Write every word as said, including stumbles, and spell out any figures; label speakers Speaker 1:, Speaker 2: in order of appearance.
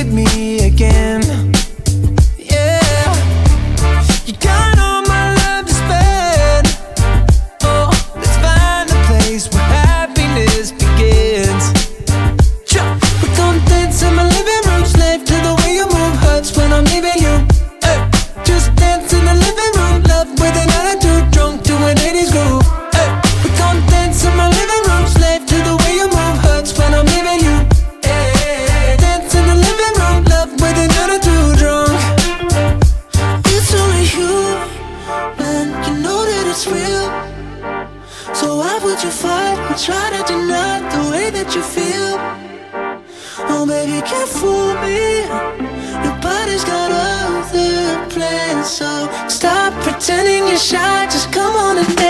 Speaker 1: with me again. Yeah, you got all my love to spend. Oh, let's find a place where happiness begins. We're gonna dance in my living room, slave to the way you move, hurts when I'm leaving you. Hey, just dance in the living room, love with an attitude, drunk to an eighties groove. Hey, we're gonna dance in my living room, slave to the way you move, hurts when I'm leaving you. Hey, dance in the living room, love with an attitude, drunk. It's only you, man, you know that it's real. So why would you fight or try to deny the way that you feel? Oh baby, can't fool me. Your body's got other plans, so stop pretending you're shy. Just come on and dance.